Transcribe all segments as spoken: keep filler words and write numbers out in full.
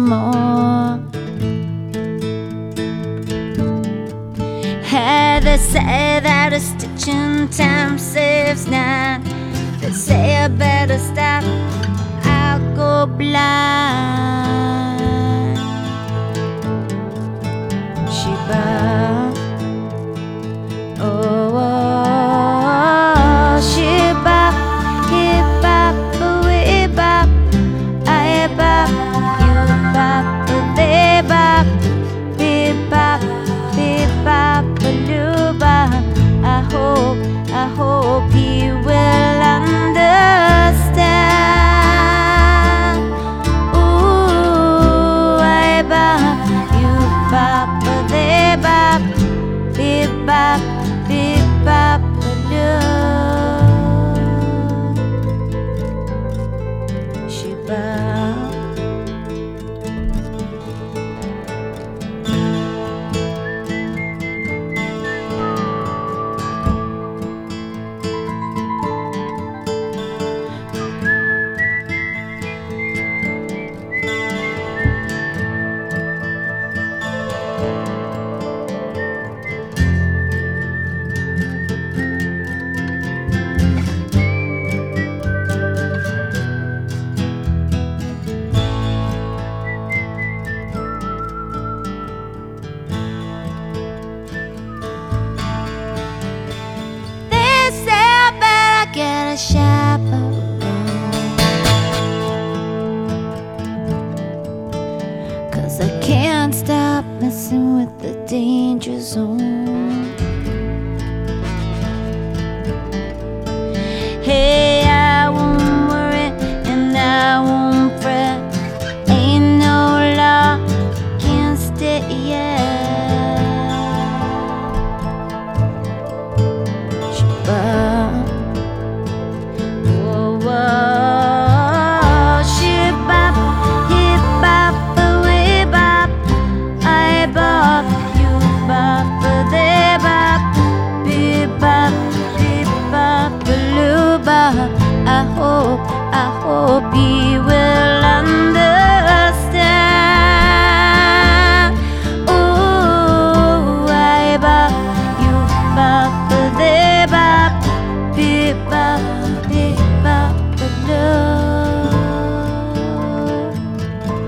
more. Hey, they say that a stitch in time saves nine. They say I better stop, I'll go blind. Sheba, oh, oh, Sheba, hip hop, we bop, I bop, you bop, they bop, bip bop, bip bop, blue bop. I hope, I hope you will understand. Ooh, I bop, you bop, they bop, bip bop, bip bop, blue. She bop. Get a chaperone, 'cause I can't stop messing with the danger zone. Hey, I won't worry and I won't fret. Ain't no law against it yet. I hope, I hope you will understand. Ooh, I bop, you bop, they bop, beep bop, beep bop,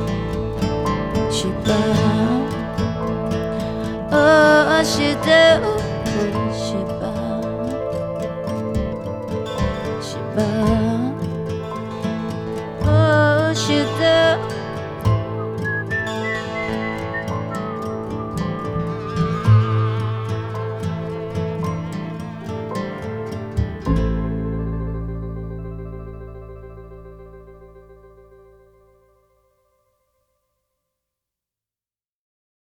blue. She bop, oh, she do.